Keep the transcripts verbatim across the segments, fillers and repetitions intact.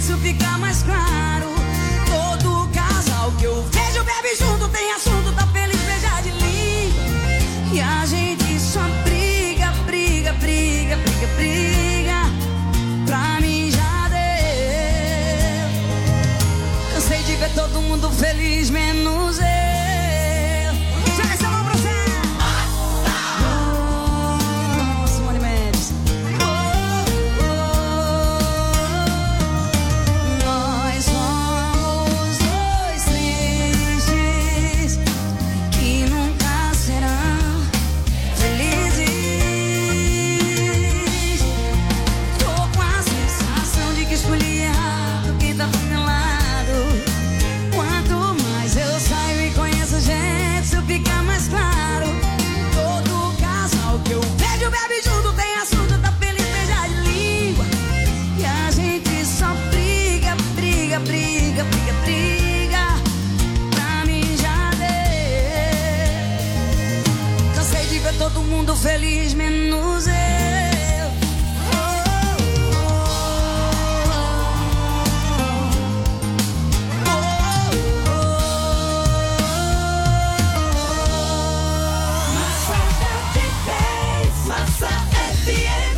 isso fica mais claro. Todo casal que eu vejo bebe junto, tem assunto, tá feliz, beija de língua. E a gente só briga, briga, briga, briga, briga. Pra mim já deu. Cansei de ver todo mundo feliz, menos eu. Já essa mão pra você. Oh, Simone Mendes. Oh, oh, nós somos dois tristes que nunca serão felizes. Tô com a sensação de que escolhi errado quem tá do meu lado. Quanto mais eu saio e conheço gente, isso fica mais claro. Todo casal que eu vejo bebe junto, tem assunto, tá feliz, beija de língua. E a gente só briga, briga, briga, briga, briga. Pra mim já deu. Cansei de ver todo mundo feliz, menos eu. Oh, oh, oh, oh, oh. Massa de dez, Massa F M.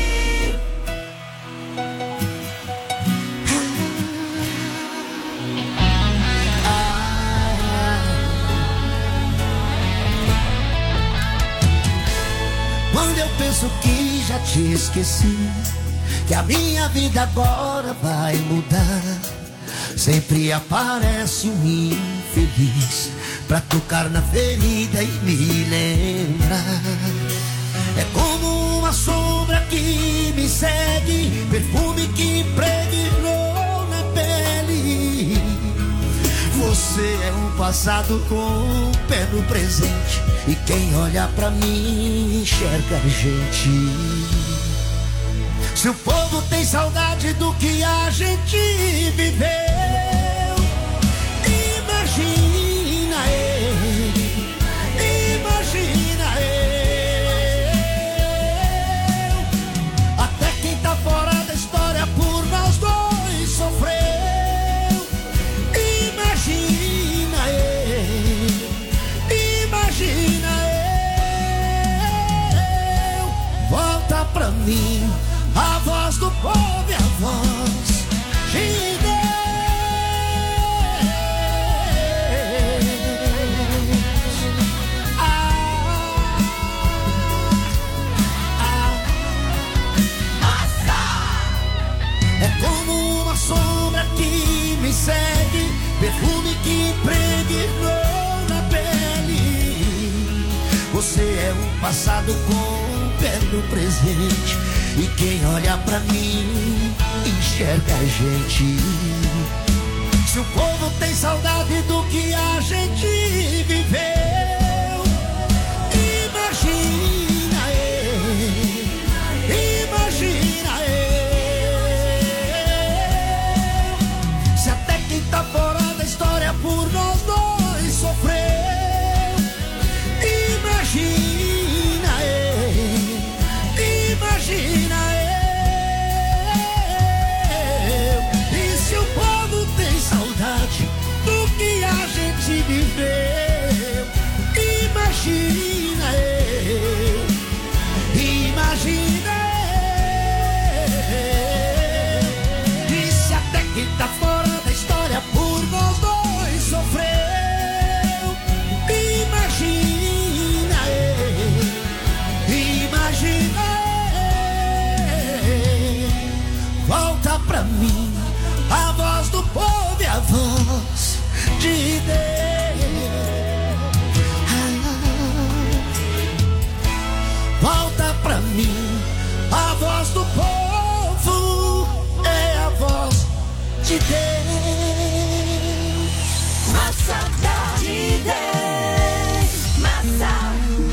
Quando eu penso que já te esqueci, que a minha vida agora vai mudar, sempre aparece um infeliz pra tocar na ferida e me lembrar. É como uma sombra que me segue, perfume que impregnou na pele. Você é um passado com um pé no presente, e quem olha pra mim enxerga a gente. Se o povo tem saudade do que a gente viveu, imagina eu, imagina eu. Até quem tá fora da história por nós dois sofreu. Imagina eu, imagina eu. Volta pra mim a voz do povo e a voz de Deus. Ah, ah, é como uma sombra que me segue, perfume que impregnou na pele. Você é um passado com um pé no presente, e quem olha pra mim enxerga a gente. Se o povo tem saudade do que a gente viveu, imagina eu, imagina eu. Se até quem tá fora da história por nós dois sofreu, imagina eu, imagina eu. E se o povo tem saudade do que a gente viveu, imagina eu, imagina eu. E se até quem tá fora da história por nós dois sofreu, imagina eu, imagina eu. Volta pra mim a voz do povo e a voz de Deus. Volta pra mim a voz do povo, é a voz de Deus. Massa de dez, massa.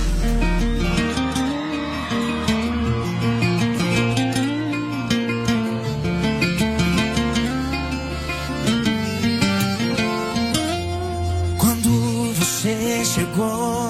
Quando você chegou,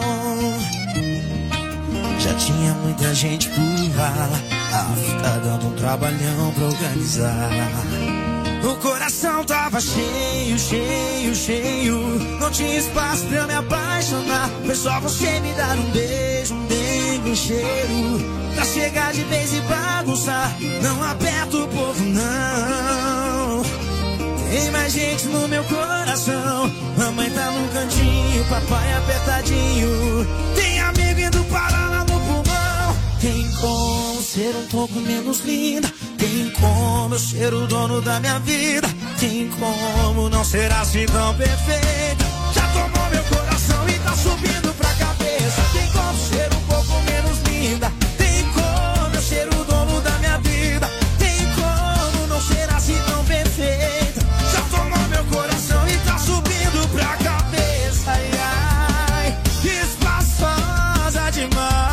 já tinha muita gente por lá. Ah, tá dando um trabalhão pra organizar. O coração tava cheio, cheio, cheio. Não tinha espaço pra eu me apaixonar. Foi só você me dar um beijo, um beijo, um cheiro, pra chegar de vez e bagunçar. Não aperta o povo, não. Tem mais gente no meu coração. Mamãe tá num cantinho, papai apertadinho. Tem amigo indo parar lá no pulmão. Tem como ser um pouco menos linda. Tem como eu ser o dono da minha vida. Tem como não ser assim tão perfeita. Já tomou meu coração e tá subindo pra cabeça. Tem como ser um pouco menos linda. Tem como eu ser o dono da minha vida. Tem como não ser assim tão perfeita. Já tomou meu coração e tá subindo pra cabeça. Ai, ai, espaçosa demais.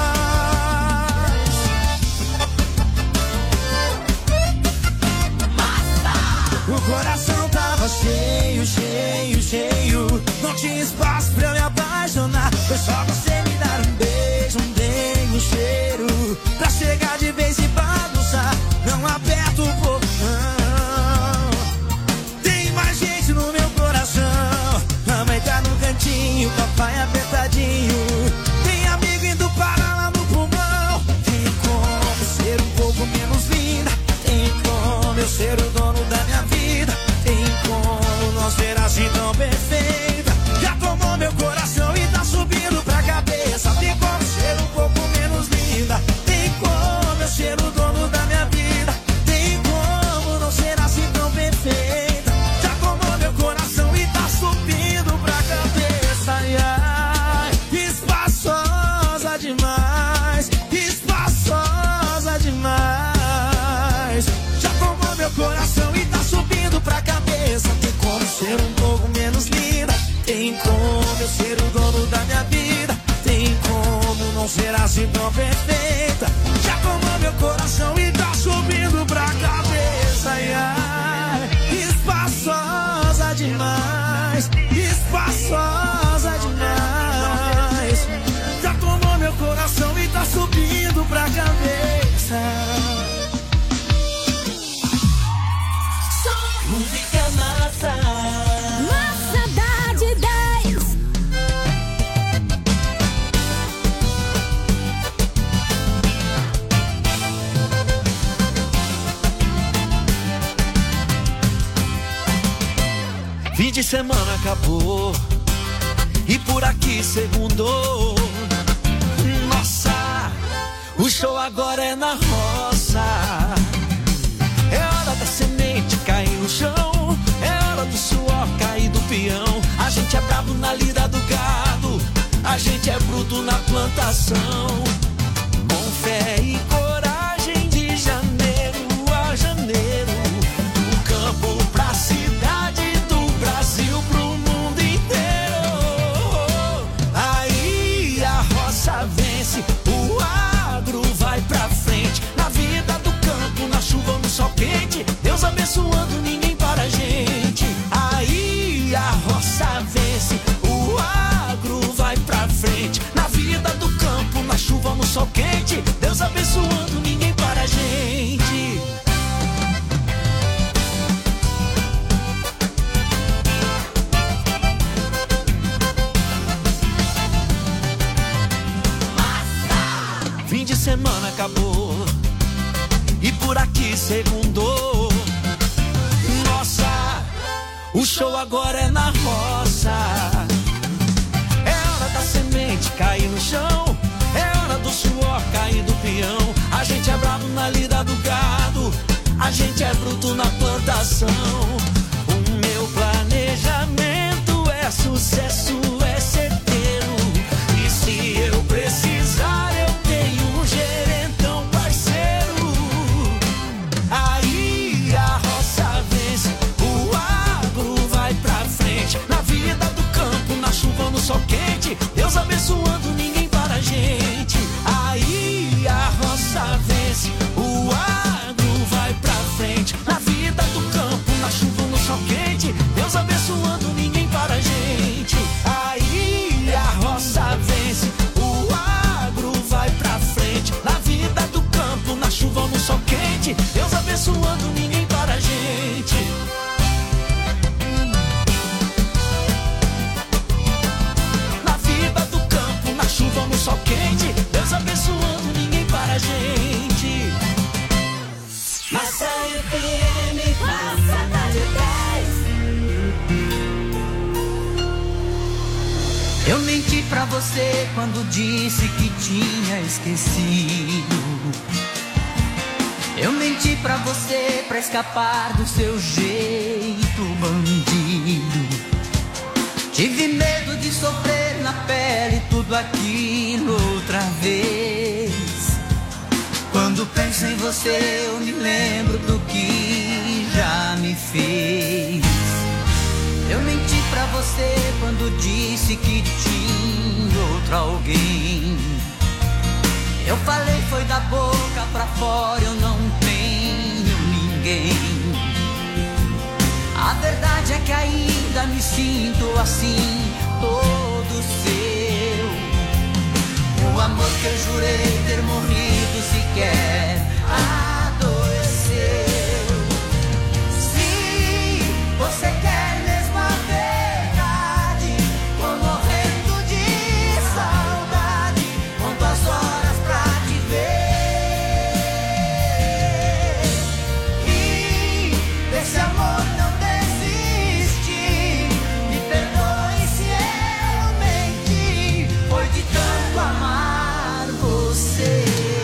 O coração tava cheio, cheio, cheio. Não tinha espaço pra eu me apaixonar. Foi só você me dar um beijo, um beijo, um cheiro, pra chegar de vez e bagunçar. Não aperta o pouco, não. Tem mais gente no meu coração. Mamãe tá no cantinho, papai apertadinho. Tem amigo indo parar lá no pulmão. Tem como ser um pouco menos linda. Tem como eu ser o dono da minha vida. Tem como não ser assim tão perfeita. Já tomou meu coração e tá subindo pra cabeça. Tem como ser um pouco menos linda. Tem como eu ser o dono da minha vida. Tem como não ser assim tão perfeita. Já tomou meu coração e tá subindo pra cabeça. Ai, ai, espaçosa demais. Espaçosa demais. Já tomou meu coração e tá subindo pra cabeça. Tem como ser um pouco menos linda. Tem como eu ser o dono da minha vida. Tem como não ser assim tão perfeita. Já tomou meu coração e tá subindo pra cabeça. Ai, ai, espaçosa demais. Espaçosa demais. Já tomou meu coração e tá subindo pra cabeça. Música massa. Massa da de dez. Fim de semana acabou e por aqui segundou. Nossa, o show agora é na roça. É hora da semente cair no chão. É hora do suor cair do peão. A gente é brabo na lida do gado. A gente é bruto na plantação. Com fé e coragem de janeiro a janeiro. Do campo pra cidade, do Brasil pro mundo inteiro. Aí a roça vence, o agro vai pra frente. Na vida do campo, na chuva ou no sol quente, Deus abençoando, ninguém para a gente. Aí a roça vence, o agro vai pra frente. Na vida do campo, na chuva ou no sol quente, Deus abençoando, ninguém para a gente. Fim de semana acabou e por aqui segundou. Nossa, o show agora é na roça. É hora da semente cair no chão. É hora do suor cair do peão. A gente é bravo na lida do gado. A gente é bruto na plantação. O meu planejamento é sucesso, é certeiro. E se eu precisar, eu tenho um gerentão parceiro. Aí a roça vence, o agro vai pra frente. Na vida do campo, na chuva ou no sol quente, Deus abençoando, ninguém para a gente. Aí a roça vence, o agro vai pra frente. Na vida do campo, na chuva Massa F M, Massa da de dez. Eu menti pra você quando disse que tinha esquecido. Eu menti pra você pra escapar do seu jeito bandido. Tive medo de sofrer na pele tudo aquilo outra vez. Quando penso em você eu me lembro do que já me fez. Eu menti pra você quando disse que tinha outro alguém. Eu falei foi da boca pra fora, eu não tenho ninguém. A verdade é que ainda me sinto assim, todo seu. O amor que eu jurei ter morrido sequer adoeceu. Se você quer mesmo a verdade, tô morrendo de saudade, conto as horas pra te ver. E desse amor não desisti, me perdoe se eu menti, foi de tanto amar você.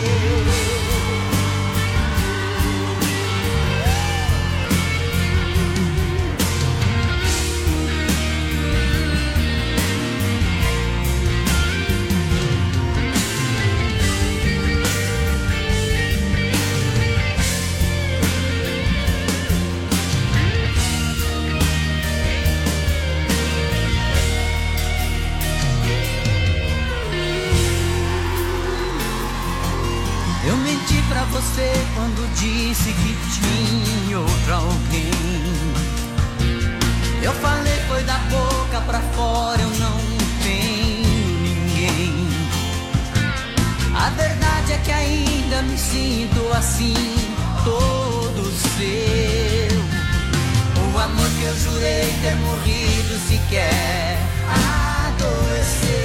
Eu menti pra você quando disse que tinha outro alguém. Eu falei foi da boca pra fora, eu não tenho ninguém. A verdade é que ainda me sinto assim, todo seu. O amor que eu jurei ter morrido sequer adoeceu.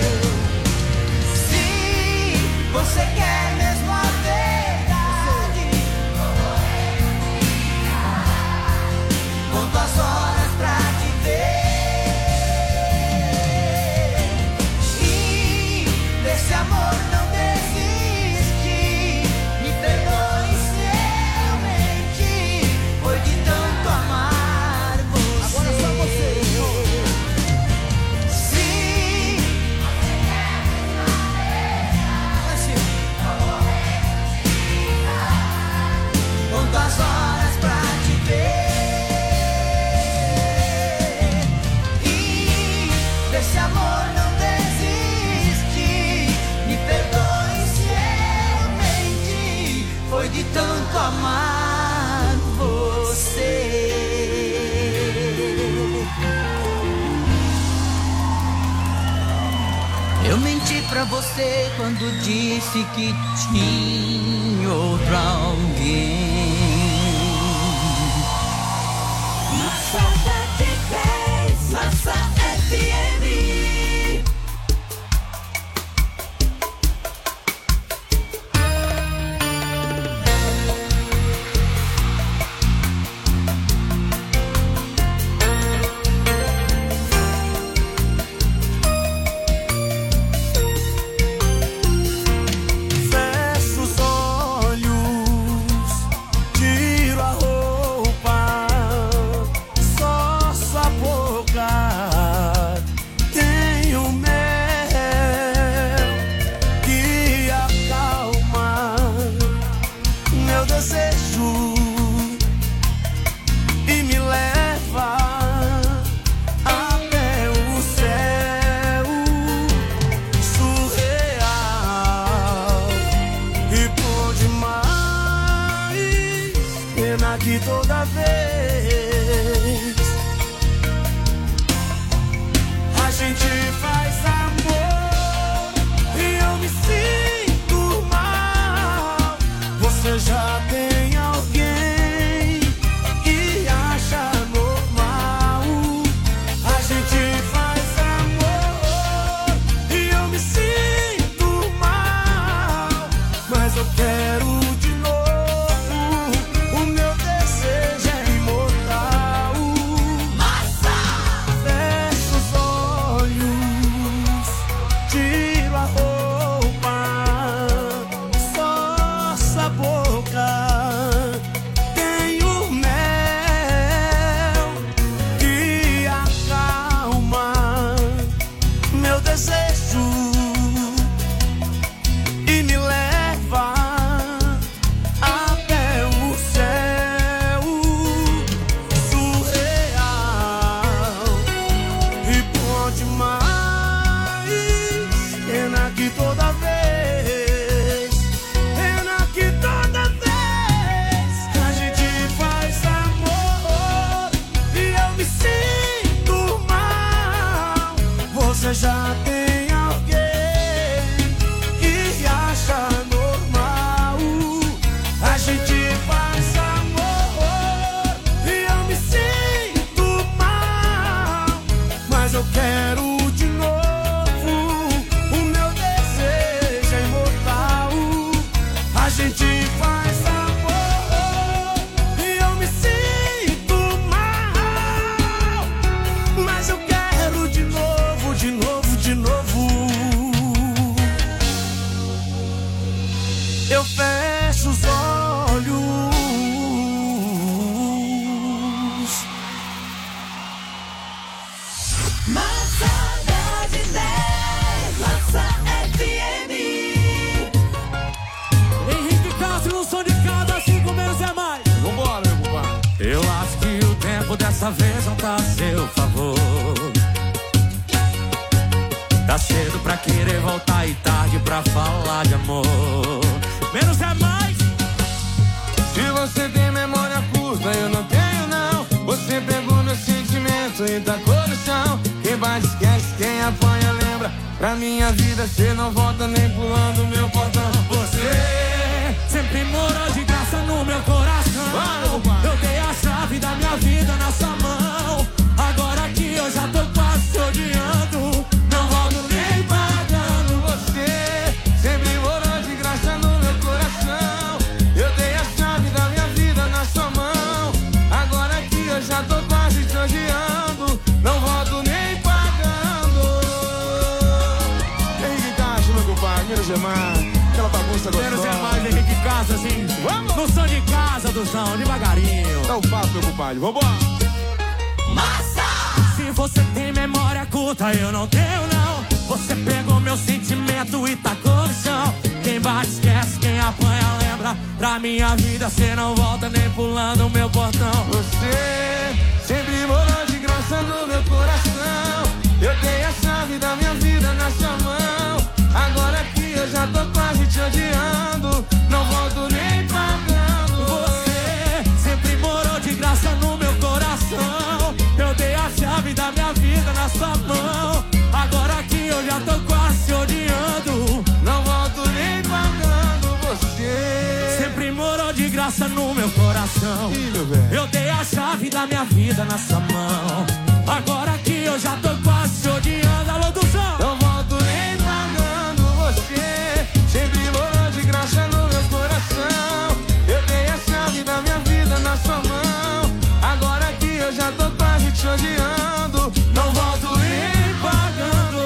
Se você quer mesmo a verdade, conto as horas pra te ver. E desse amor não desisti, me perdoe se eu menti, foi de tanto amar você. Agora só você. Se conto as horas pra te ver. E desse amor não desisti, me perdoe se eu menti, foi de tanto amar você. Eu menti pra você quando disse que tinha outro alguém. Massa da de dez, Massa F M. Fecho os olhos, tiro a roupa, só sua boca tem o mel que acalma meu desejo e me leva até o céu surreal e bom demais. Pena que toda vez a gente faz amor e eu me sinto mal. Você já tem alguém e acha normal. A gente faz amor e eu me sinto mal, mas eu quero de novo. tempo dessa vez não tá a seu favor. Tá cedo pra querer voltar e tarde pra falar de amor. Menos é mais. Se você tem memória curta, eu não tenho não. Você pegou meu sentimento e tacou no chão. Quem bate esquece, quem apanha lembra. Pra minha vida cê não volta nem pulando meu portão. Você sempre morou de graça no meu coração. Eu dei a chave da minha vida na sua mão. Agora que eu já tô quase te odiando, não volto nem pagando. Você sempre morou de graça no meu coração. Eu dei a chave da minha vida na sua mão. Agora que eu já tô quase te odiando, não volto nem pagando. Henrique Castro, meu compadre, menos é mais. Aquela bagunça gostosa. Menos é mais, Henrique Castro, assim. Vamos! No som de casa, do som, devagarinho. Dá o papo, meu compadre, vambora. Massa! Se você tem memória curta, eu não tenho não. Você pegou meu sentimento e tacou no chão. Quem bate esquece, quem apanha lembra. Pra minha vida cê não volta nem pulando o meu portão. Você sempre morou de graça no meu coração. Eu dei a chave da minha vida na sua mão. Agora que eu já tô quase te odiando, não volto nem pagando. Você sempre morou de graça no meu coração. Eu dei a chave da minha vida na sua mão. Agora que eu já tô quase te odiando, não volto nem pagando. Você sempre morou de graça no meu coração. Ih, meu velho. Eu dei a chave da minha vida na sua mão. Agora que eu já tô quase te odiando. Alô do som. Não volto nem pagando. Você sempre morou de graça no meu coração. Eu dei a chave da minha vida na sua mão. Agora que eu já tô quase te odiando, não volto nem pagando.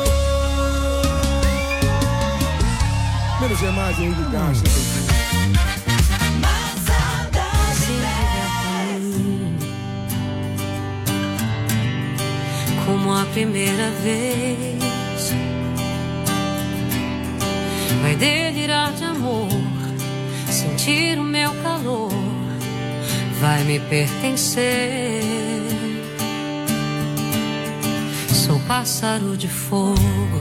Menos é mais, Henrique Castro. Como a primeira vez, vai delirar de amor, sentir o meu calor, vai me pertencer. Sou pássaro de fogo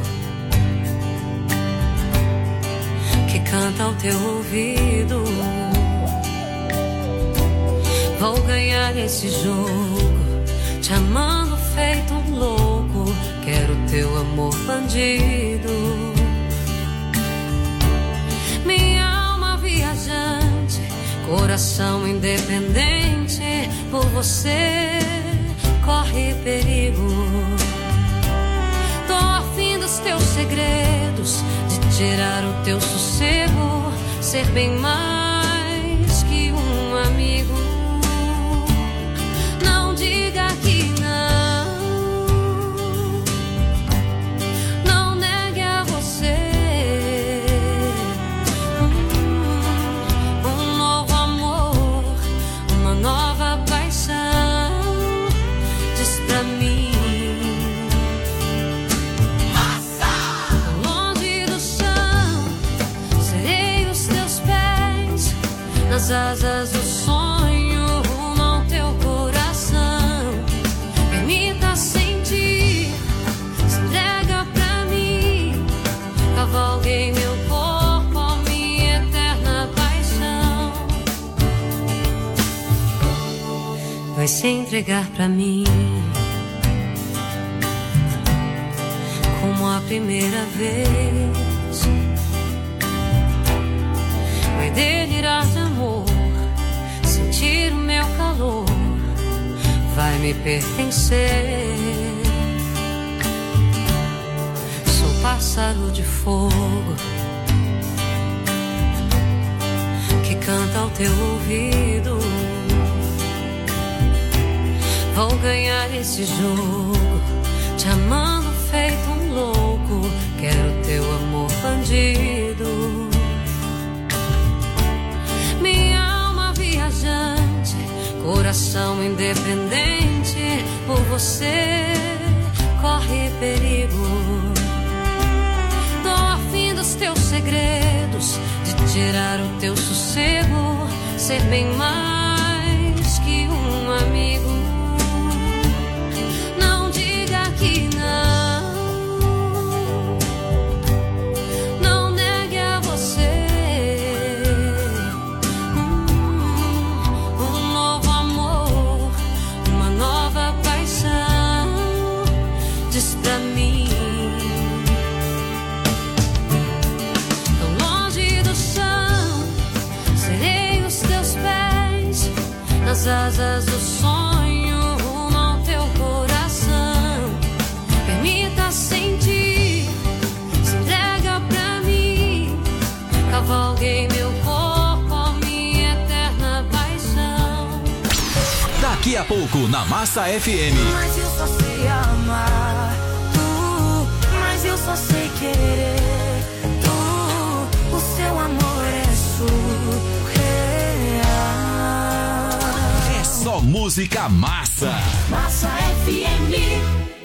que canta ao teu ouvido. Vou ganhar esse jogo, te amando feito um louco. Quero teu amor bandido. Minha alma viajante, coração independente, por você corre perigo. Tô afim dos teus segredos, de tirar o teu sossego, ser bem mais que um amigo. Não diga que não, não negue a você um, um novo amor, uma nova paixão. Diz pra mim, longe do chão, serei os teus pés, nas asas do sonho, no teu coração. Permita sentir, se entrega pra mim, cavalguei meu corpo, a minha eterna paixão. Vai se entregar pra mim, como a primeira vez, vai delirar de amor, sentir o meu calor, vai me pertencer. Sou pássaro de fogo que canta ao teu ouvido. Vou ganhar esse jogo, te amando feito um louco. Quero teu amor bandido. Minha alma viajante, coração independente, por você corre perigo. Tô afim dos teus segredos, de tirar o teu sossego, ser bem mais que um amigo. nas asas do sonho rumo ao teu coração. Permita sentir, se entrega pra mim. Cavalguei meu corpo, minha eterna paixão. Daqui a pouco na Massa F M. Mas eu só sei amar tu, mas eu só sei querer tu. O seu amor é surreal. É só música massa. Massa F M.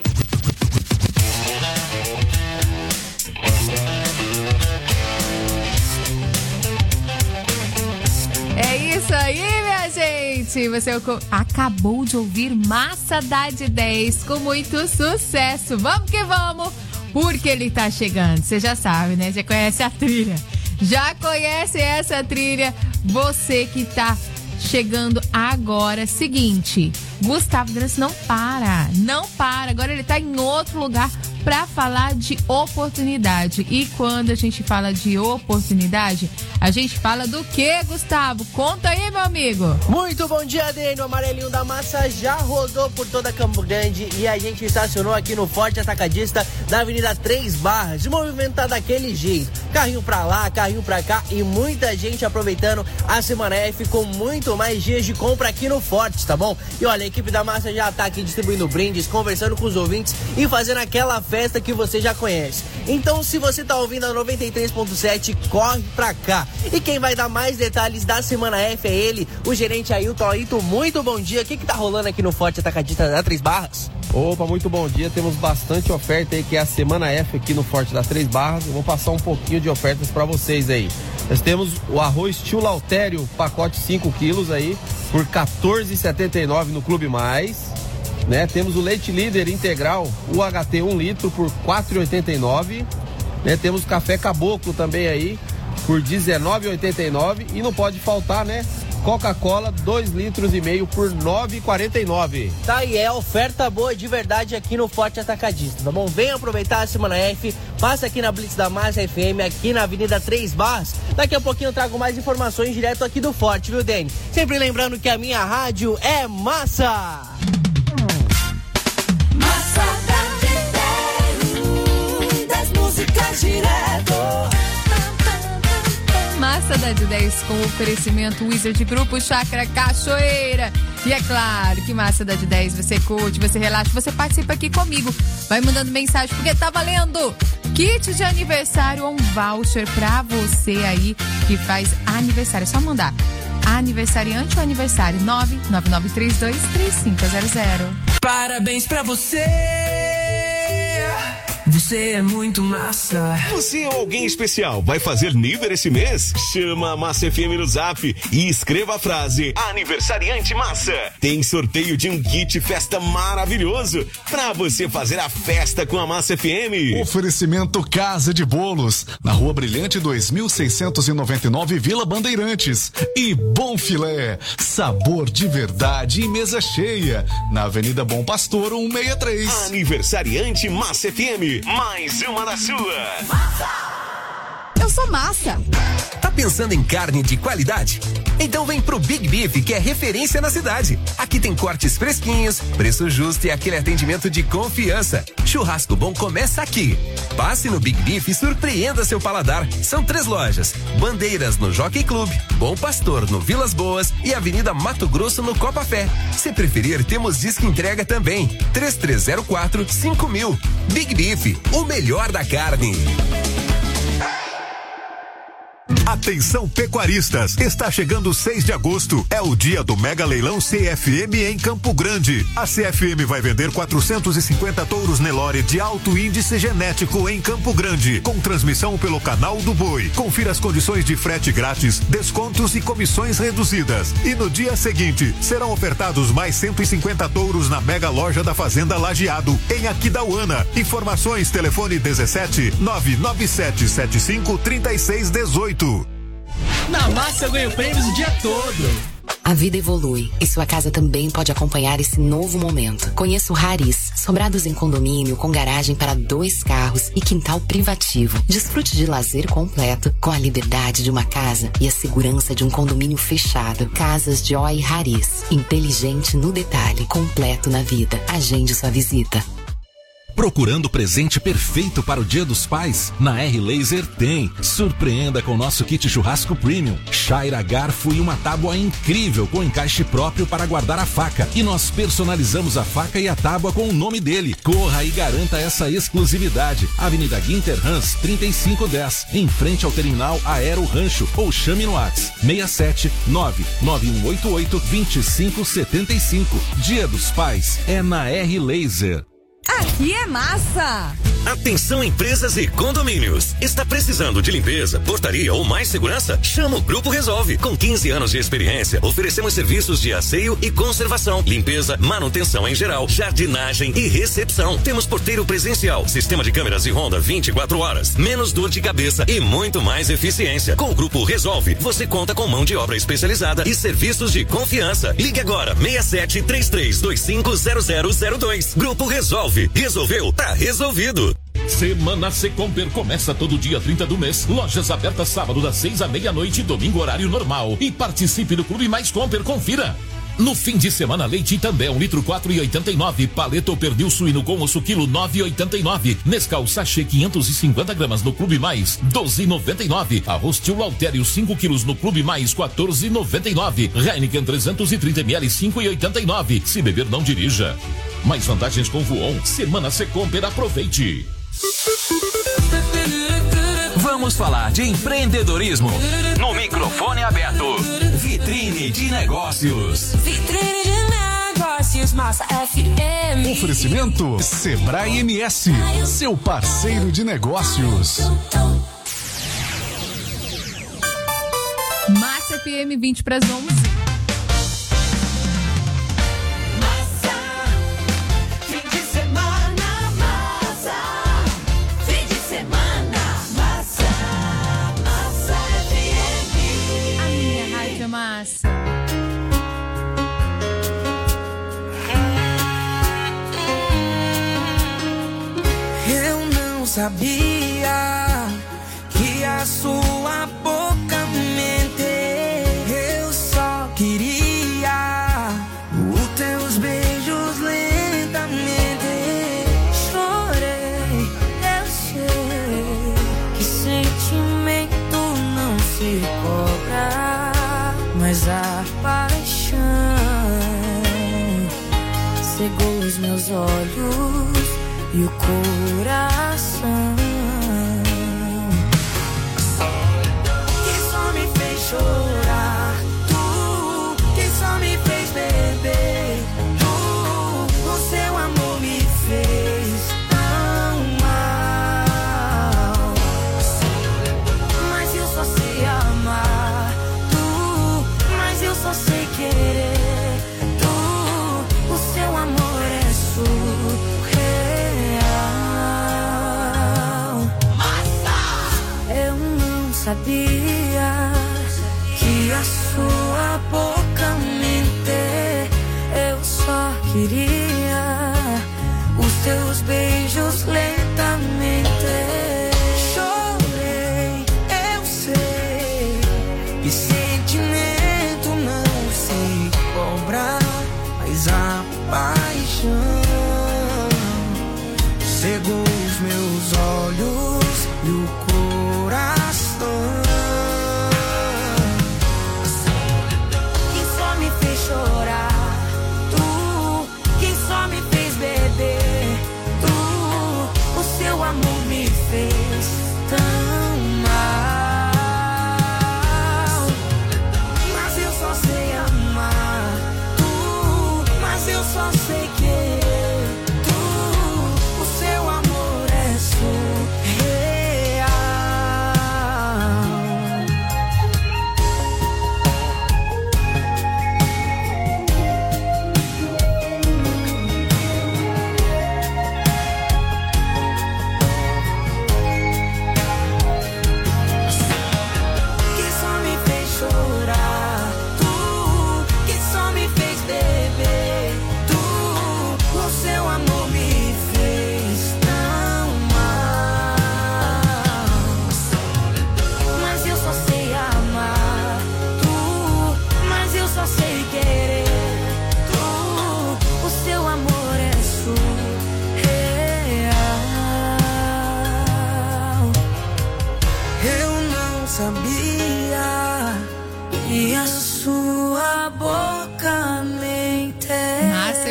É isso aí, minha gente. Você acabou de ouvir Massa da de dez com muito sucesso. Vamos que vamos, porque ele tá chegando. Você já sabe, né? Já conhece a trilha. Já conhece essa trilha? Você que tá chegando agora. Seguinte, Gustavo Granci não para, não para. Agora ele tá em outro lugar para falar de oportunidade. E quando a gente fala de oportunidade, a gente fala do quê, Gustavo? Conta aí, meu amigo. Muito bom dia, Dani. O amarelinho da massa já rodou por toda Campo Grande e a gente estacionou aqui no Forte Atacadista da Avenida Três Barras. De movimentar daquele jeito. Carrinho pra lá, carrinho pra cá e muita gente aproveitando a Semana F com muito mais dias de compra aqui no Forte, tá bom? E olha, a equipe da massa já tá aqui distribuindo brindes, conversando com os ouvintes e fazendo aquela festa que você já conhece. Então, se você tá ouvindo a noventa e três ponto sete, corre pra cá. E quem vai dar mais detalhes da Semana F é ele, o gerente Ailton. Ailton, muito bom dia. O que que tá rolando aqui no Forte Atacadista da Três Barras? Opa, muito bom dia. Temos bastante oferta aí, que é a Semana F aqui no Forte das Três Barras. Eu vou passar um pouquinho de ofertas para vocês aí. Nós temos o arroz Tio Lautério, pacote cinco quilos aí, por quatorze reais e setenta e nove centavos no Clube Mais. Né? Temos o leite líder integral, U H T um litro, por quatro reais e oitenta e nove centavos. Né? Temos o café caboclo também aí, por dezenove reais e oitenta e nove centavos. E não pode faltar, né? Coca-Cola, dois litros e meio por nove reais e quarenta e nove centavos. Tá, e é oferta boa de verdade aqui no Forte Atacadista, tá bom? Vem aproveitar a Semana F, passa aqui na Blitz da Massa F M, aqui na Avenida Três Barras. Daqui a pouquinho eu trago mais informações direto aqui do Forte, viu, Dani? Sempre lembrando que a minha rádio é massa! Massa da de dez, dez músicas direto. Massa da de dez com oferecimento Wizard Grupo Chácara Cachoeira. E é claro que Massa da de dez você curte, você relaxa, você participa aqui comigo. Vai mandando mensagem porque tá valendo kit de aniversário ou um voucher pra você aí que faz aniversário. É só mandar aniversariante ou aniversário nove nove nove três dois três cinco zero zero. Parabéns pra você. Você é muito massa. Você é alguém especial. Vai fazer nível esse mês? Chama a Massa F M no Zap e escreva a frase Aniversariante Massa. Tem sorteio de um kit festa maravilhoso pra você fazer a festa com a Massa F M. Oferecimento Casa de Bolos, na Rua Brilhante dois mil seiscentos e noventa e nove, Vila Bandeirantes. E Bom Filé, sabor de verdade e mesa cheia, na Avenida Bom Pastor cento e sessenta e três. Aniversariante Massa F M. Mais uma da sua. Eu sou massa. Tá pensando em carne de qualidade? Então vem pro Big Beef, que é referência na cidade. Aqui tem cortes fresquinhos, preço justo e aquele atendimento de confiança. Churrasco bom começa aqui. Passe no Big Beef e surpreenda seu paladar. São três lojas: Bandeiras no Jockey Club, Bom Pastor no Vilas Boas e Avenida Mato Grosso no Copa Fé. Se preferir, temos disco entrega também. três três zero quatro cinco mil. Big Beef, o melhor da carne. Atenção pecuaristas, está chegando seis de agosto, é o dia do Mega Leilão C F M em Campo Grande. A C F M vai vender quatrocentos e cinquenta touros Nelore de alto índice genético em Campo Grande, com transmissão pelo canal do Boi. Confira as condições de frete grátis, descontos e comissões reduzidas. E no dia seguinte, serão ofertados mais cento e cinquenta touros na Mega Loja da Fazenda Lajeado, em Aquidauana. Informações, telefone dezessete nove nove sete sete cinco três seis um oito. Na massa eu ganho prêmios o dia todo. A vida evolui e sua casa também pode acompanhar esse novo momento. Conheça o Rariz, sobrados em condomínio com garagem para dois carros e quintal privativo. Desfrute de lazer completo com a liberdade de uma casa e a segurança de um condomínio fechado. Casas Joy Haris. Inteligente no detalhe, completo na vida. Agende sua visita. Procurando o presente perfeito para o Dia dos Pais? Na R-Laser tem. Surpreenda com o nosso kit churrasco premium. Chaira, garfo e uma tábua incrível com encaixe próprio para guardar a faca. E nós personalizamos a faca e a tábua com o nome dele. Corra e garanta essa exclusividade. Avenida Guinter Hans, trinta e cinco dez, em frente ao terminal Aero Rancho. Ou chame no WhatsApp seis sete nove nove um oito oito dois cinco sete cinco. Dia dos Pais é na R-Laser. Aqui é massa! Atenção empresas e condomínios. Está precisando de limpeza, portaria ou mais segurança? Chama o Grupo Resolve. Com quinze anos de experiência, oferecemos serviços de asseio e conservação, limpeza, manutenção em geral, jardinagem e recepção. Temos porteiro presencial, sistema de câmeras e ronda vinte e quatro horas, menos dor de cabeça e muito mais eficiência. Com o Grupo Resolve, você conta com mão de obra especializada e serviços de confiança. Ligue agora seis sete três três dois cinco zero zero zero dois. Grupo Resolve. Resolveu? Tá resolvido. Semana Secomper começa todo dia trinta do mês. Lojas abertas sábado das seis à meia-noite, domingo horário normal. E participe do Clube Mais Comper, confira. No fim de semana, leite Itambé, um litro quatro e oitenta e nove. Paleta ou pernil suíno com osso quilo nove e oitenta e nove. Nescau sachê quinhentos e cinquenta gramas no Clube Mais, doze e noventa e nove. Arroz Tio Altério cinco quilos no Clube Mais, quatorze e noventa e nove. Heineken trezentos e trinta mililitros, cinco e oitenta e nove. Se beber, não dirija. Mais vantagens com Voon. Semana Secomper, aproveite. Vamos falar de empreendedorismo no microfone aberto. Vitrine de Negócios. Vitrine de Negócios, Massa F M. Oferecimento Sebrae M S, seu parceiro de negócios. Massa F M, vinte para as onze. Massa. Eu não sabia que a sua boca mente. Eu só queria os teus beijos lentamente. Chorei, eu sei que sentimento não se cobra. Mas a paixão cegou os meus olhos e o coração, que só me fez chorar. Tu, que só me fez beber. Tu, o seu amor me fez tão mal. Mas eu só sei amar. Eu só sei querer. Tu, o seu amor é surreal. Massa! Eu não sabia que a sua boca mente. Eu só queria os teus beijos lentamente. Chorei, eu sei que sentimento mas a paixão cegou os meus olhos e o coração, que só me fez chorar. Tu, que só me fez beber. Tu, o seu amor me fez tão mal. Mas eu só sei amar. Eu só sei que tu, o seu amor é surreal.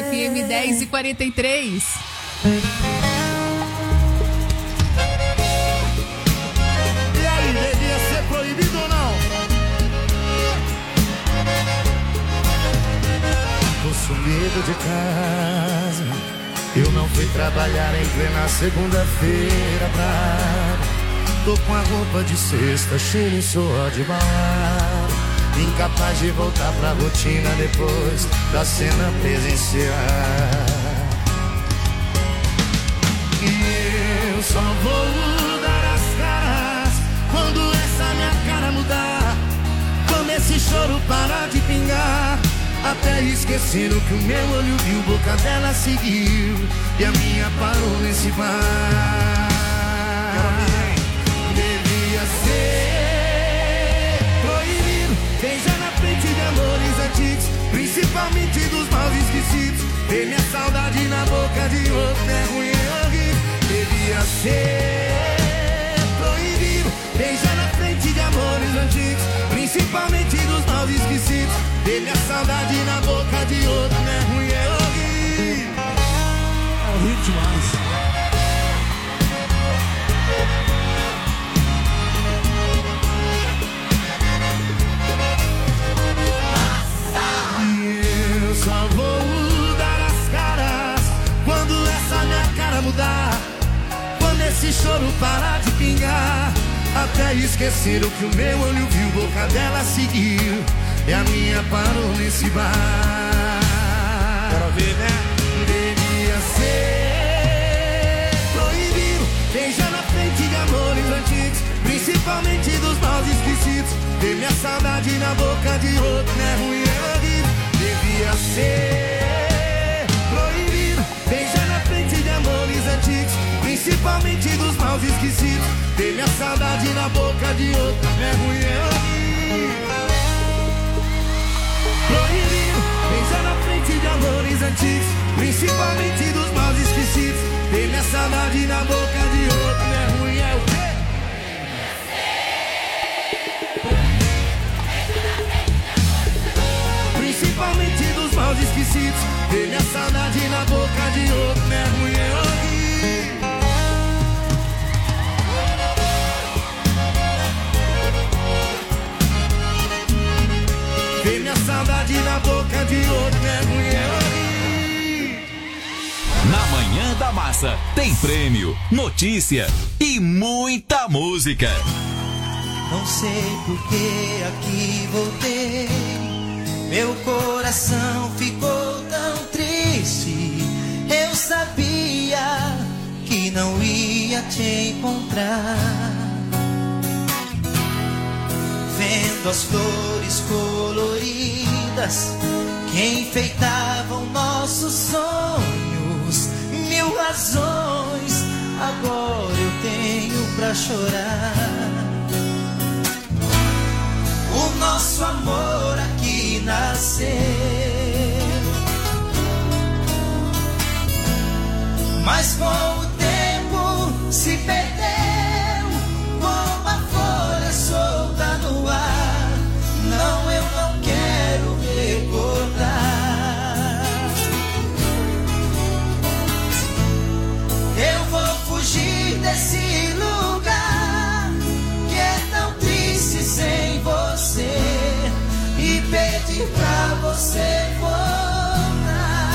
F M dez e quarenta e três. E aí, devia ser proibido ou não? Tô sumido de casa, eu não fui trabalhar em plena segunda-feira brava. Tô com a roupa de sexta, cheiro e suor de balada, incapaz de voltar pra rotina depois da cena presencial. E eu só vou dar as caras quando essa minha cara mudar, quando esse choro parar de pingar. Até esqueceram que o meu olho viu, boca dela seguiu e a minha parou nesse bar. Devia ser proibido beijar na frente de amores antigos, principalmente dos maus esquecidos. Ver minha saudade na boca de outro é ruim, é horrível. Devia ser proibido beijar na frente de amores antigos, principalmente dos maus esquecidos. Ver minha saudade na boca de outro é ruim, é horrível. É horrível demais. Só vou dar as caras quando essa minha cara mudar, quando esse choro parar de pingar. Até esqueceram que o meu olho viu, boca dela seguiu e a minha parou nesse bar. Quero ver, né? Devia ser proibido beijar na frente de amores antigos, principalmente dos maus esquecidos. Ver minha saudade na boca de outro não é ruim, é horrível. Devia ser proibido beijar na frente de amores antigos, principalmente dos maus esquecidos. Ter minha saudade na boca de outro é ruim, é horrível. Proibido beijar na frente de amores antigos, principalmente dos maus esquecidos. Ter minha saudade na boca de outro é ruim, é o quê? Principalmente dos maus esquecidos. Ter minha saudade na boca de outro não é ruim, é horrível. Ter minha saudade na boca de outro não é ruim, é horrível. Na Manhã da Massa tem prêmio, notícia e muita música. Não sei por que aqui voltei, meu coração ficou tão triste. Eu sabia que não ia te encontrar. Vendo as flores coloridas que enfeitavam nossos sonhos, mil razões agora eu tenho pra chorar. O nosso amor aqui nasceu, mas com o tempo se perdeu, como a folha solta no ar. Não, eu não quero recordar. Eu vou fugir desse lugar que é tão triste sem você e pedir pra você voltar.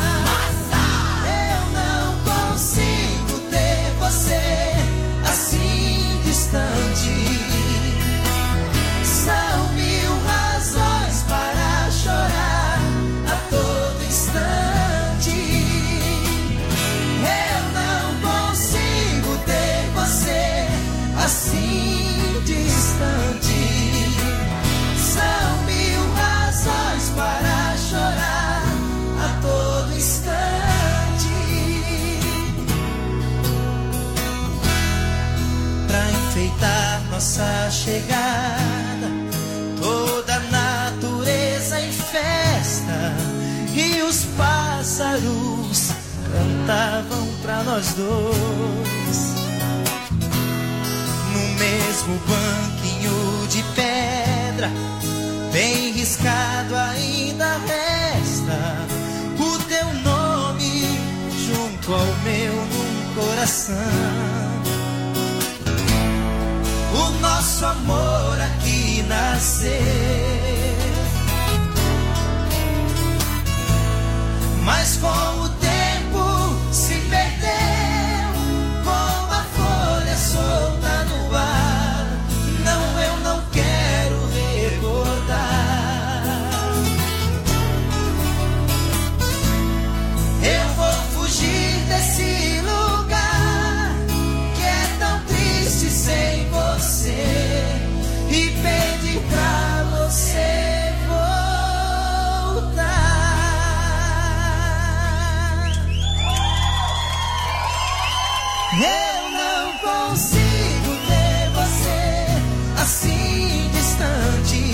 Eu não consigo ter você assim distante. São mil razões para chorar a todo instante. Eu não consigo ter você assim distante. São mil razões para chorar a todo instante. Pra enfeitar nossa chegada, toda a natureza em festa e os pássaros cantavam pra nós dois. No mesmo banquinho de pedra, bem riscado ainda resta o teu coração. O nosso amor aqui nasceu, mas com o tempo se perdeu, como a folha solta no ar. Não, eu não quero recordar. Eu vou fugir desse lugar que é tão triste sem você e pedir pra você voltar. Eu não consigo ter você assim distante.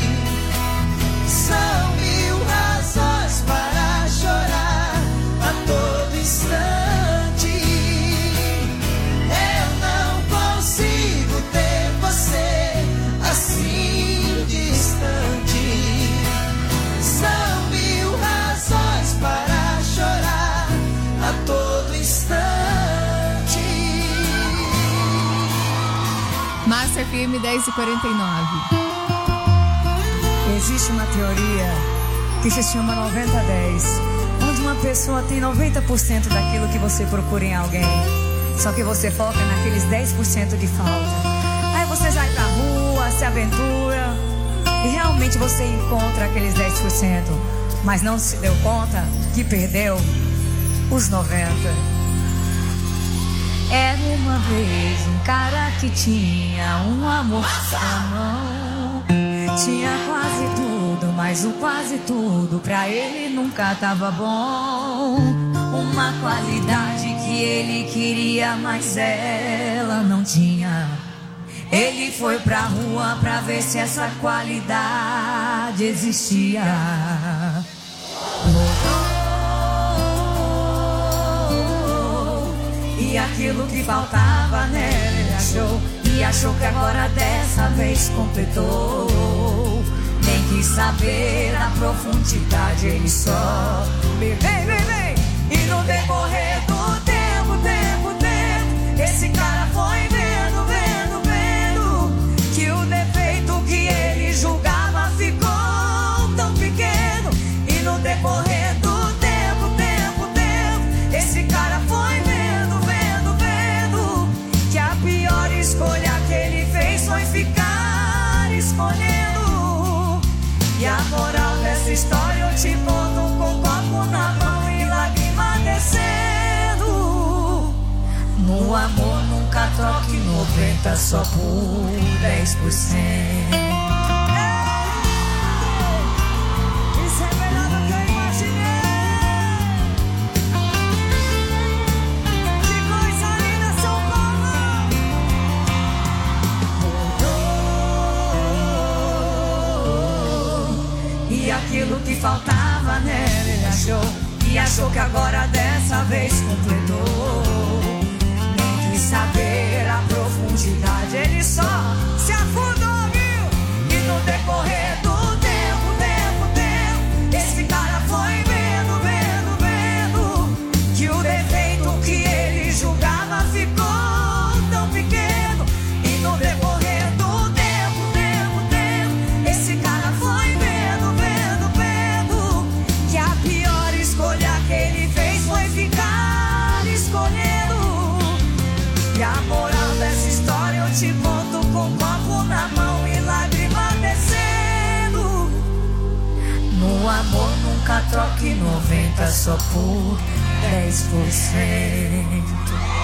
São mil razões para chorar a todo instante. Eu não consigo ter você assim distante. São mil razões para chorar a todo instante. Massa F M dez e quarenta e nove. Existe uma teoria que se chama noventa dez, onde uma pessoa tem noventa por cento daquilo que você procura em alguém, só que você foca naqueles dez por cento de falta. Aí você sai pra rua, se aventura e realmente você encontra aqueles dez por cento, mas não se deu conta que perdeu os noventa por cento. Era uma vez um cara que tinha um amor na mão. Tinha quase tudo, mas o quase tudo pra ele nunca tava bom. Uma qualidade que ele queria, mas ela não tinha. Ele foi pra rua pra ver se essa qualidade existia. E aquilo que faltava nele ele achou. E achou que agora dessa vez completou. Nem quis saber a profundidade, ele só vem, vem, vem. E no decorrer do tempo, tempo, tempo, esse cara foi vendo, vendo, vendo que o defeito que ele julgava ficou tão pequeno. E no decorrer do tempo, tempo, tempo, esse cara foi vendo, vendo, vendo que a pior escolha que ele fez foi ficar escolhendo. E a moral dessa história eu te conto com copo na mão e lágrima descendo. No amor nunca troque noventa só por dez por cento. Isso é melhor do que eu imaginei. Que coisa linda, São Paulo. E aquilo que faltava nele ele achou. E achou que agora dessa vez completou. Nem quis saber a profundidade, ele só se afundou, viu? E no decorrer do tempo, tempo, tempo, esse cara foi vendo, vendo, vendo que o defeito que ele julgava ficou tão pequeno. E no decorrer do tempo, tempo, tempo, esse cara foi vendo, vendo, vendo que a pior escolha que ele fez foi ficar escolhendo. E a moral dessa história eu te conto com copo na mão e lágrima descendo. No amor nunca troque noventa só por dez por cento.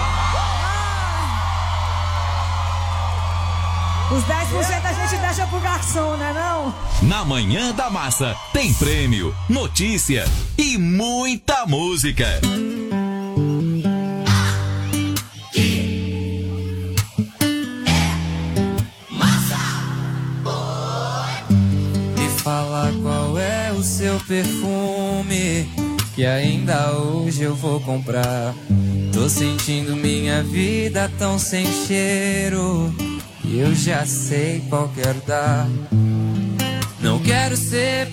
Os dez por cento a gente deixa pro garçom, né não? Na Manhã da Massa tem prêmio, notícia e muita música. Fala qual é o seu perfume que ainda hoje eu vou comprar. Tô sentindo minha vida tão sem cheiro e eu já sei qual quero dar. Não quero ser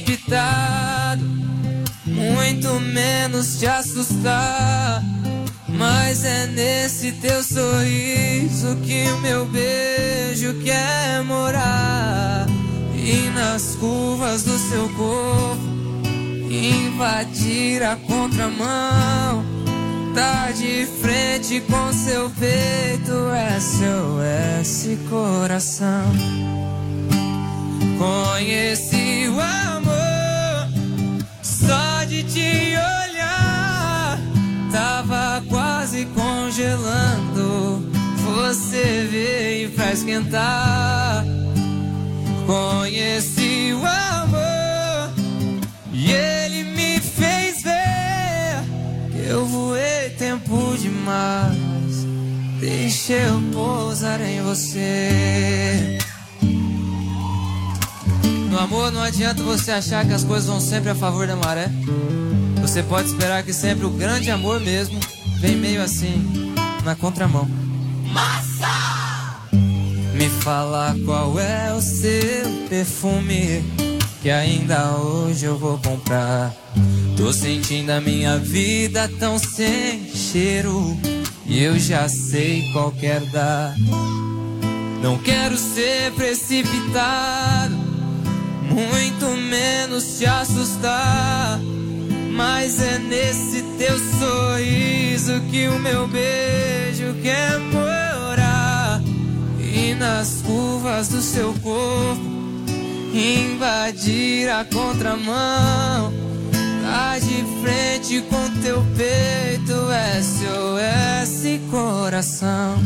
precipitado, muito menos te assustar, Mas é nesse teu sorriso que o meu beijo quer morar. E nas curvas do seu corpo invadir a contramão. Tá de frente com seu peito, S O S coração. Conheci o amor só de te olhar. Tava quase congelando, você veio pra esquentar. Conheci o amor e ele me fez ver que eu voei tempo demais. Deixa eu pousar em você. No amor não adianta você achar que as coisas vão sempre a favor da maré. Você pode esperar que sempre o grande amor mesmo vem meio assim, na contramão. Massa! Me fala qual é o seu perfume, que ainda hoje eu vou comprar. Tô sentindo a minha vida tão sem cheiro, e eu já sei qual quero dar. Não quero ser precipitado, muito menos te assustar. Mas é nesse teu sorriso que o meu beijo quer morar. E nas curvas do seu corpo invadir a contramão. Tá de frente com teu peito, S O S coração.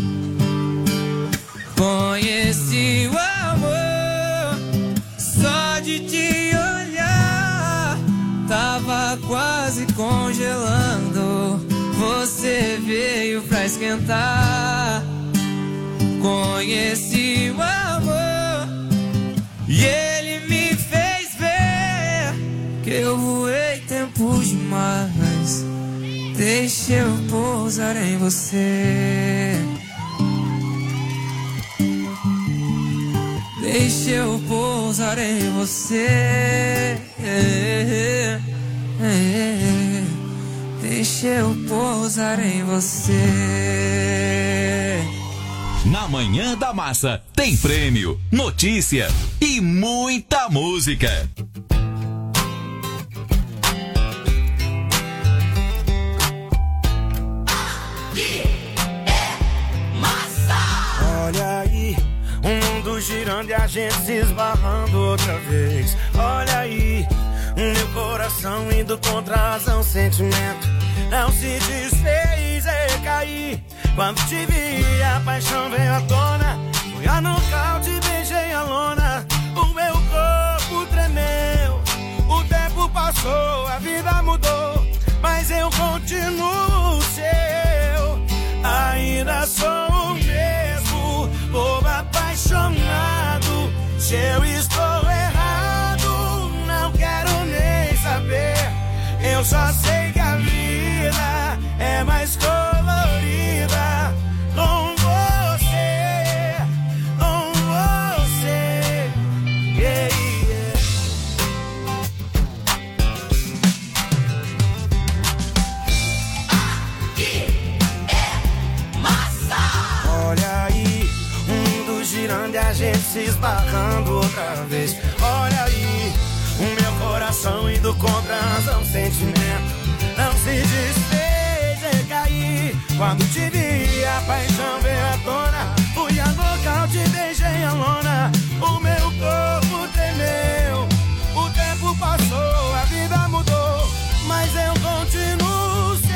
Conheci o amor só de te olhar. Tava quase congelando, você veio pra esquentar. Conheci o amor e ele me fez ver que eu voei tempo demais. Deixa eu pousar em você. Deixa eu pousar em você. Deixa eu pousar em você. Na Manhã da Massa tem prêmio, notícia e muita música. Olha aí, o mundo girando e a gente se esbarrando outra vez. Olha aí, meu coração indo contra a razão, sentimento não se desfez, é cair. Quando te vi, a paixão veio à tona. Fui a nocaute, beijei a lona. O meu corpo tremeu. O tempo passou, a vida mudou, mas eu continuo seu. Ainda sou o mesmo, bobo apaixonado. Se eu estou errado, não quero nem saber. Eu só sei que a vida é mais colorida com você, com você. Yeah, yeah. Aqui é massa. Olha aí, o mundo girando e a gente se esbarrando outra vez. Olha aí, o meu coração indo contra a razão, sentimento não se desfez, é cair. Quando te vi, a paixão veio à tona. Fui a nocaute, beijei a lona. O meu corpo tremeu. O tempo passou, a vida mudou, mas eu continuo seu.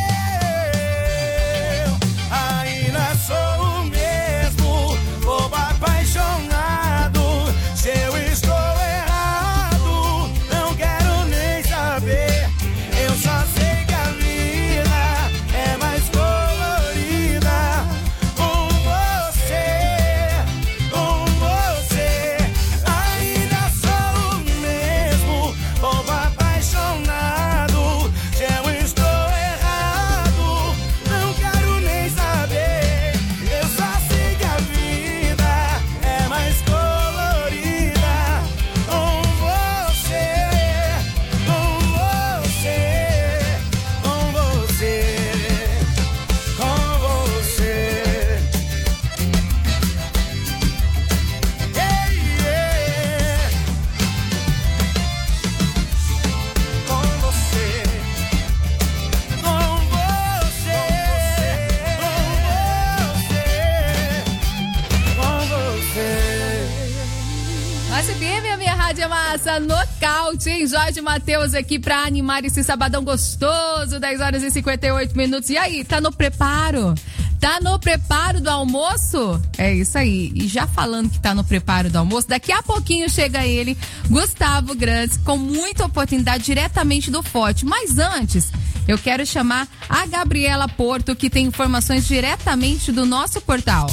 Ainda sou o mesmo, bobo apaixonado. Se eu estou errado, não quero nem saber. Eu só sei que a vida é mais colorida prontinho, Jorge Matheus aqui pra animar esse sabadão gostoso, dez horas e cinquenta e oito minutos. E aí, tá no preparo? Tá no preparo do almoço? É isso aí. E já falando que tá no preparo do almoço, daqui a pouquinho chega ele, Gustavo Grandes, com muita oportunidade diretamente do Forte. Mas antes, eu quero chamar a Gabriela Porto, que tem informações diretamente do nosso portal.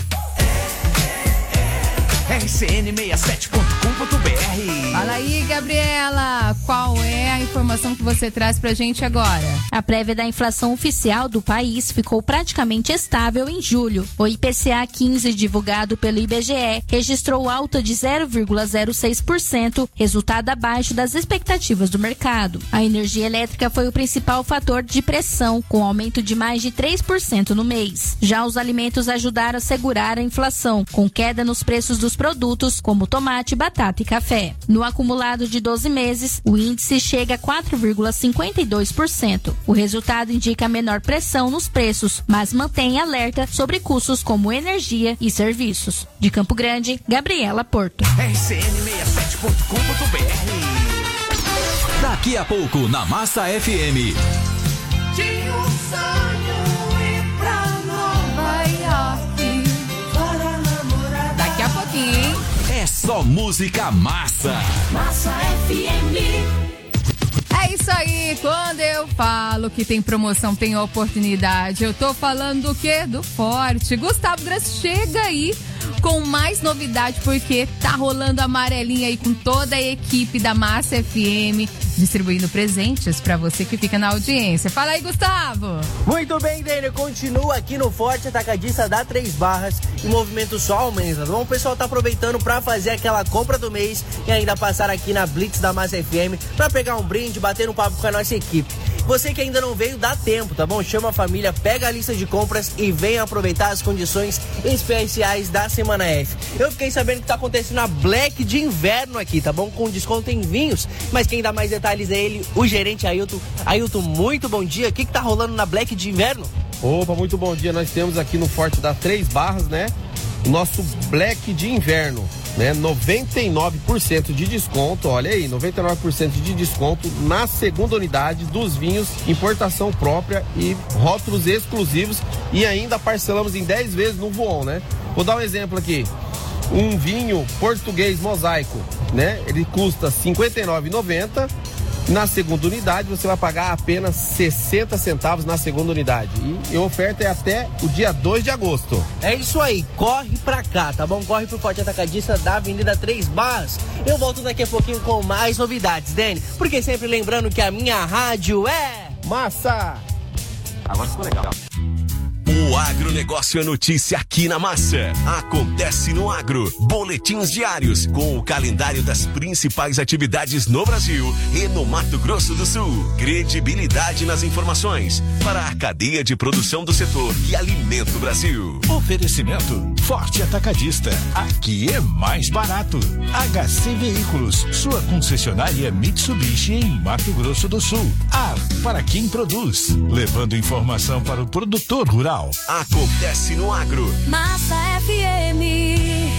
R C N sessenta e sete ponto com ponto B R. Fala aí, Gabriela, qual é a informação que você traz pra gente agora? A prévia da inflação oficial do país ficou praticamente estável em julho. O I P C A quinze, divulgado pelo I B G E, registrou alta de zero vírgula zero seis por cento, resultado abaixo das expectativas do mercado. A energia elétrica foi o principal fator de pressão, com aumento de mais de três por cento no mês. Já os alimentos ajudaram a segurar a inflação, com queda nos preços dos produtos como tomate, batata e café. No acumulado de doze meses, o índice chega a quatro vírgula cinquenta e dois por cento. O resultado indica menor pressão nos preços, mas mantém alerta sobre custos como energia e serviços. De Campo Grande, Gabriela Porto. R C N sessenta e sete ponto com ponto B R. Daqui a pouco, na Massa F M. Tinha um sonho ir pra Nova York para namorar. Daqui a pouquinho, hein? É só música massa. Massa F M. É isso aí, quando eu falo que tem promoção, tem oportunidade, eu tô falando do quê? Do Forte. Gustavo Grandes chega aí com mais novidade, porque tá rolando amarelinha aí com toda a equipe da Massa F M, distribuindo presentes pra você que fica na audiência. Fala aí, Gustavo! Muito bem, Daniel, continua aqui no Forte Atacadista da Três Barras e o movimento só aumenta. Bom, o pessoal tá aproveitando pra fazer aquela compra do mês e ainda passar aqui na Blitz da Massa F M pra pegar um brinde, bater um papo com a nossa equipe. Você que ainda não veio, dá tempo, tá bom? Chama a família, pega a lista de compras e venha aproveitar as condições especiais da Semana F. Eu fiquei sabendo que tá acontecendo a Black de inverno aqui, tá bom? Com desconto em vinhos, mas quem dá mais detalhes é ele, o gerente Ailton. Ailton, muito bom dia. O que que tá rolando na Black de inverno? Opa, muito bom dia. Nós temos aqui no Forte das Três Barras, né? O nosso Black de inverno, né? noventa e nove por cento de desconto, olha aí, noventa e nove por cento de desconto na segunda unidade dos vinhos, importação própria e rótulos exclusivos, e ainda parcelamos em dez vezes no Voon, né? Vou dar um exemplo aqui. Um vinho português mosaico, né? Ele custa cinquenta e nove reais e noventa centavos. Na segunda unidade você vai pagar apenas sessenta centavos na segunda unidade. E a oferta é até o dia dois de agosto. É isso aí, corre pra cá, tá bom? Corre pro Forte Atacadista da Avenida Três Barras. Eu volto daqui a pouquinho com mais novidades, Dani. Porque sempre lembrando que a minha rádio é massa. Agora ficou legal. O agronegócio é notícia aqui na Massa. Acontece no Agro. Boletins diários com o calendário das principais atividades no Brasil e no Mato Grosso do Sul. Credibilidade nas informações para a cadeia de produção do setor que alimenta o Brasil. Oferecimento Forte Atacadista. Aqui é mais barato. H C Veículos, sua concessionária Mitsubishi em Mato Grosso do Sul. A para quem produz, levando informação para o produtor rural. Acontece no Agro. Massa F M.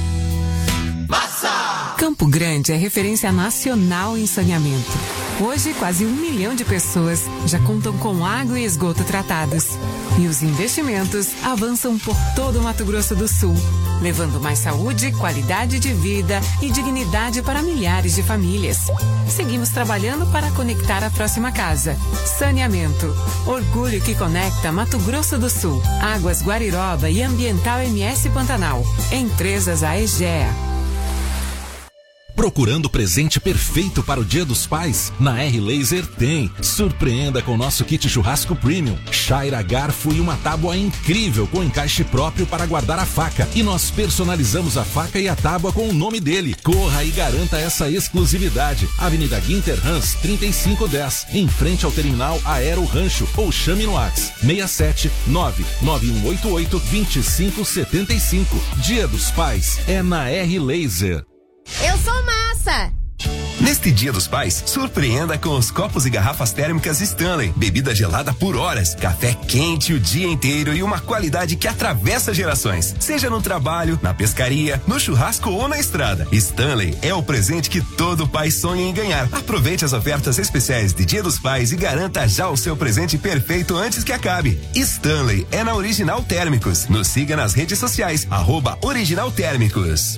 Massa! Campo Grande é referência nacional em saneamento. Hoje, quase um milhão de pessoas já contam com água e esgoto tratados. E os investimentos avançam por todo o Mato Grosso do Sul, levando mais saúde, qualidade de vida e dignidade para milhares de famílias. Seguimos trabalhando para conectar a próxima casa. Saneamento. Orgulho que conecta Mato Grosso do Sul. Águas Guariroba e Ambiental M S Pantanal. Empresas Aegea. Procurando o presente perfeito para o Dia dos Pais? Na R-Laser tem. Surpreenda com o nosso kit churrasco premium. Chaira, garfo e uma tábua incrível com encaixe próprio para guardar a faca. E nós personalizamos a faca e a tábua com o nome dele. Corra e garanta essa exclusividade. Avenida Guinter Hans, trinta e cinco dez, em frente ao terminal Aero Rancho, ou chame no WhatsApp seis sete nove nove um oito oito dois cinco sete cinco. Dia dos Pais é na R-Laser. Eu sou massa! Neste Neste Dia dos Pais, surpreenda com os copos e garrafas térmicas Stanley. Bebida gelada por horas, café quente o dia inteiro e uma qualidade que atravessa gerações. Seja no trabalho, na pescaria, no churrasco ou na estrada. Stanley é o presente que todo pai sonha em ganhar. Aproveite as ofertas especiais de Dia dos Pais e garanta já o seu presente perfeito antes que acabe. Stanley é na Original Térmicos. Nos siga nas redes sociais, arroba Original Térmicos.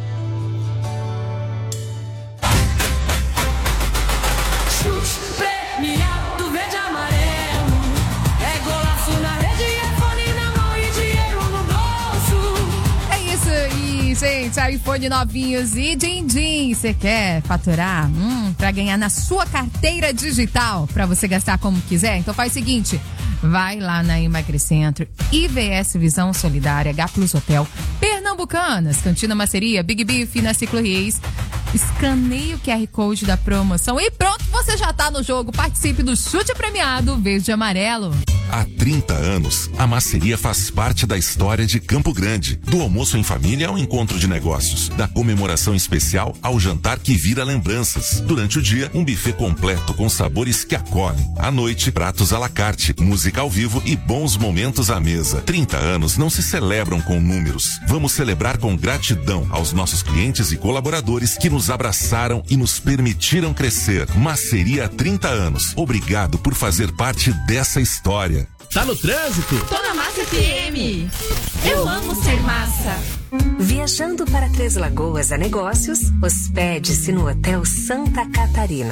Premiado verde e amarelo, é golaço na rede, é fone na mão e dinheiro no bolso. É isso aí, gente, iPhone novinhos e din-din. Você quer faturar? Hum, pra ganhar na sua carteira digital, pra você gastar como quiser? Então faz o seguinte, vai lá na Emagrecentro, I V S Visão Solidária, H Plus Hotel, Pernambucanas, Cantina Maceria, Big Beef na Ciclo Reis. Escaneie o Q R Code da promoção e pronto, você já tá no jogo. Participe do Chute Premiado Verde e Amarelo. Há trinta anos, a Maceria faz parte da história de Campo Grande. Do almoço em família ao encontro de negócios. Da comemoração especial ao jantar que vira lembranças. Durante o dia, um buffet completo com sabores que acolhem. À noite, pratos à la carte, música ao vivo e bons momentos à mesa. trinta anos não se celebram com números. Vamos celebrar com gratidão aos nossos clientes e colaboradores que nos abraçaram e nos permitiram crescer. Maceria há trinta anos. Obrigado por fazer parte dessa história. Tá no trânsito? Tô na Massa F M. Eu amo ser massa. Viajando para Três Lagoas a negócios, hospede-se no Hotel Santa Catarina.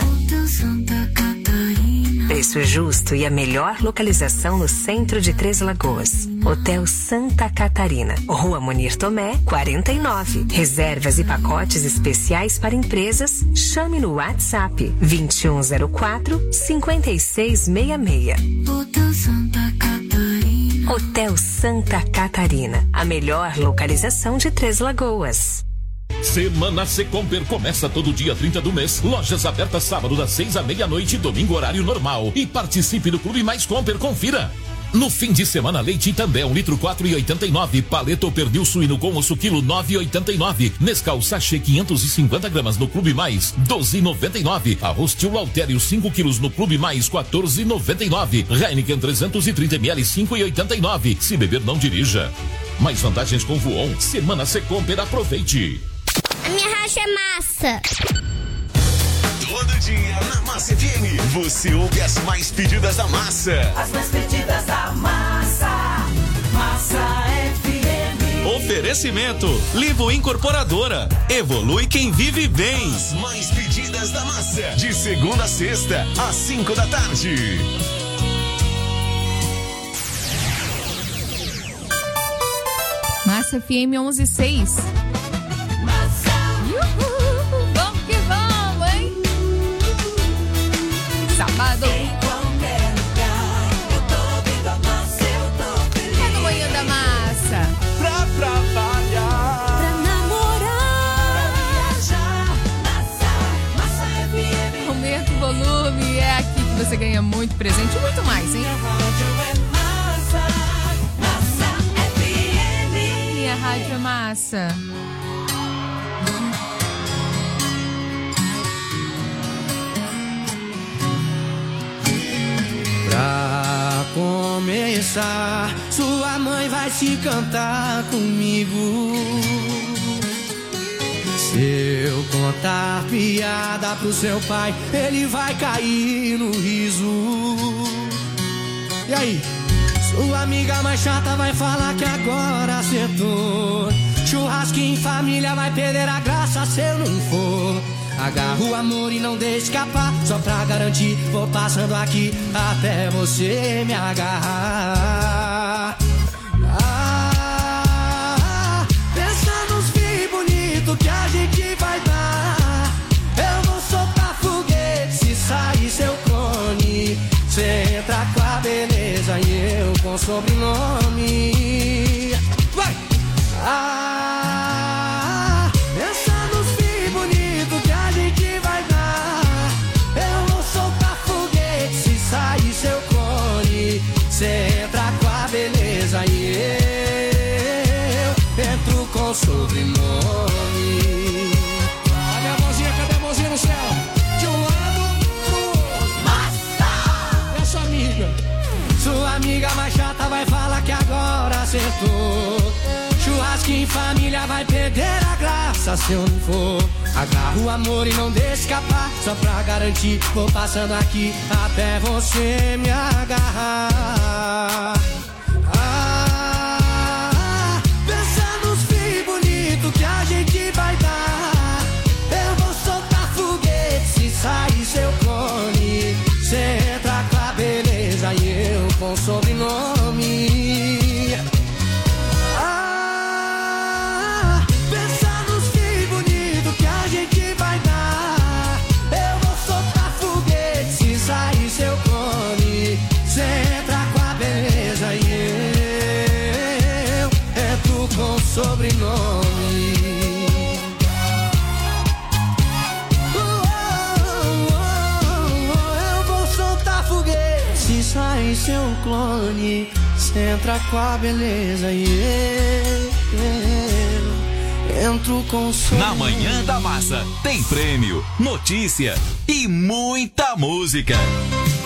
Preço justo e a melhor localização no centro de Três Lagoas. Hotel Santa Catarina, Rua Munir Tomé, quarenta e nove. Reservas e pacotes especiais para empresas. Chame no WhatsApp vinte e um zero quatro, cinquenta e seis sessenta e seis. Hotel Santa Catarina. Hotel Santa Catarina, a melhor localização de Três Lagoas. Semana Secomper começa todo dia trinta do mês. Lojas abertas sábado das seis à meia-noite, domingo horário normal. E participe do Clube Mais Comper, confira. No fim de semana, leite Itambé, um litro quatro e oitenta e nove. Paleta ou pernil suíno com osso quilo nove e oitenta e nove. Nescau sachê quinhentos e cinquenta gramas no Clube Mais, doze e noventa e nove. Arroz Tio Lautério cinco quilos no Clube Mais, quatorze e noventa e nove. Heineken trezentos e trinta mililitros, cinco e oitenta e nove. Se beber, não dirija. Mais vantagens com Voon. Semana Secomper, aproveite. A minha racha é massa. Todo dia na Massa F M, você ouve as mais pedidas da massa. As mais pedidas da massa. Massa F M. Oferecimento Livo Incorporadora. Evolui quem vive bem. As mais pedidas da massa. De segunda a sexta, às cinco da tarde. Massa F M onze e seis. Vamos que vamos, hein? Sábado. Em qualquer lugar, eu tô ouvindo a massa, eu tô feliz. É no Manhã da Massa. Pra trabalhar, pra namorar, pra viajar. Massa, Massa F M. Aumenta o volume, é aqui que você ganha muito presente e muito mais, hein? Minha rádio é massa, Massa F M. Minha rádio é massa. Pra começar, sua mãe vai se cantar comigo. Se eu contar piada pro seu pai, ele vai cair no riso. E aí? Sua amiga mais chata vai falar que agora acertou. Churrasco em família vai perder a graça se eu não for. Agarra o amor e não deixe escapar. Só pra garantir, vou passando aqui até você me agarrar. Ah, pensa nos filhos bonitos que a gente vai dar. Eu vou soltar foguete se sair seu clone. Cê entra com a beleza e eu com sobrenome. Vai! Ah, pensa nos filhos bonitos que a gente vai dar. Eu vou soltar foguete se sair seu clone. Cê entra com a beleza e eu entro com sobrenome. Cadê a mãozinha? Cadê a mãozinha no céu? tô. Churrasco em família vai perder a graça se eu não for. Agarro o amor e não deixo escapar. Só pra garantir, vou passando aqui até você me agarrar. Ah, pensa nos fios bonitos que a gente vai dar. Eu vou soltar foguete se sair seu clone. Cê entra com a beleza e eu com o sobrenome. Sobrenome. Oh, oh, oh, oh, eu vou soltar foguete se sair seu clone. Cê entra com a beleza e eu entro com o sobrenome. Na Manhã da Massa tem prêmio, notícia e muita música.